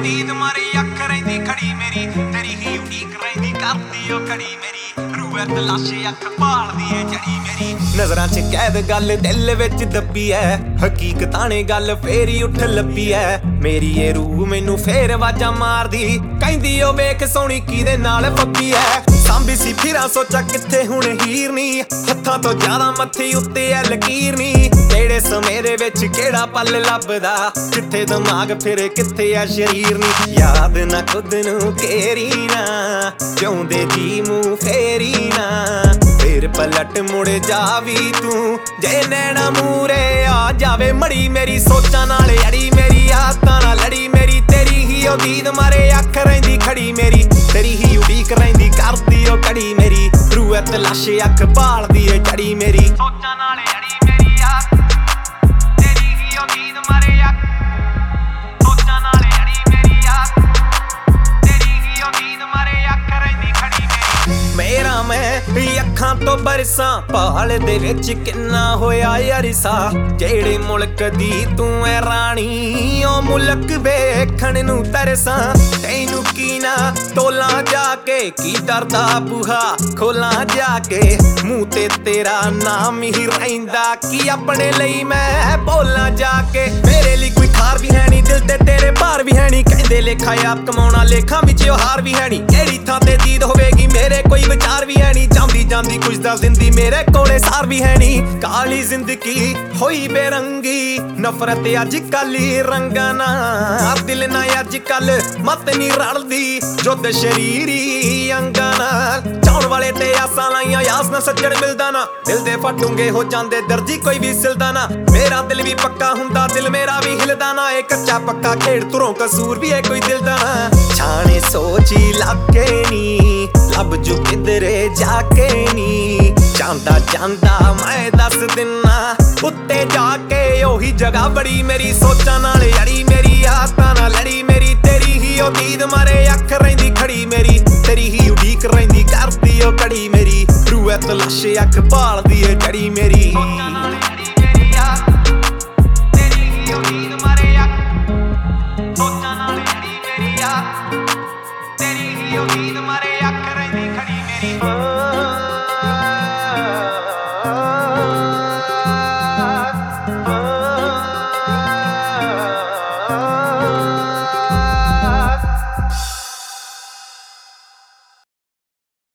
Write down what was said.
नींद मारे अख रहिंदी खड़ी मेरी तेरी ही उड़ीक रहिंदी करदी ओ कड़ी मेरी रूह तलाशे अख भालदी ए जड़ी मेरी नजरां च कैद गल दिल विच दब्बी ऐ हकीकतां ने गल फेर ही उठ लब्बी ऐ मेरी ये रूह मैनू फेर आवाजां मारदी कहंदी ओ वेख सोहणी किहदे नाल पप्पी ऐ सांभी सी फिरां सोचा कित्थे हुण हीर नी हत्थां तो ज्यादा मत्थे उत्ते ऐ लकीर नी तेरे समेरे विच केड़ा पल लभदा कित्थे दिमाग फिर कित्थे ऐ शरीर नी याद ना खुद नू केरी ना जिउंदे जी मूंह फेरी ना फिर पलट मुड़ जावी तू जे नैना मूरे आ जावे मड़ी मेरी सोचां नाल अड़ी मेरी आदतां नाल लड़ी मेरी तेरी ही ओ दीद मारे अख रहिंदी खड़ी मेरी तेरी ही उड़ीक रहिंदी करदी ओ कड़ी मेरी रूह तलाशे अख भालदी ए जड़ी मेरी सोचां नाल अड़ी मेरी तेरी ही ओ दीद मारे अख सोचां नाल अड़ी मेरी तेरी ही ओ दीद मारे अख रहिंदी खड़ी मेरा मैं अखां तो बरसां पहाड़ दे विच किन्ना होया अरसा जेड़े मुल्क दी तू ऐ राणी ओ मुल्क वेखण नू तरसां तैनू की ना तोला जाके की डरदा बूहा खोला जाके मूंह ते तेरा नाम ही रहिंदा की अपने लई मैं बोलां जाके मेरे लिए कोई खार भी है नी दिल ते तेरे भार भी है नी कहंदे लेखा आप कमाउणा लेखा विच हार भी है नी केड़ी थां ते दीद होवेगी मेरे कोई विचार भी है नी जांदी जांदी कुछ दस दिंदी मेरे कोले सार भी है नी काली जिंदगी होई बेरंगी नफरत अज कल रंगां नाल दिल ना अज कल मत नी रलदी जुद शरीरी अंगां नाल चाउण वाले ते आसां लाइयां यास ना सज्जण मिलदा ना दिल दे फटूंगे हो जांदे दर्जी कोई भी सिलदा ना मेरा दिल भी पक्का हुंदा दिल मेरा भी हिलदा ना ए कच्चा पक्का खेड़ तुरों कसूर भी है कोई दिल दा ना छाने सोची लागे नी लब जू किधरे जाके नी जांदा जांदा मैं दस दिना उत्ते जाके ओही जगह बड़ी मेरी सोचां नाल अड़ी मेरी आदतां नाल लड़ी मेरी तेरी ही ओ दीद मारे अख रहिंदी खड़ी मेरी तेरी ही उड़ीक रहिंदी करदी ओ कड़ी मेरी रूह तलाशे अख भालदी ए जड़ी मेरी तेरी ही ओ दीद मारे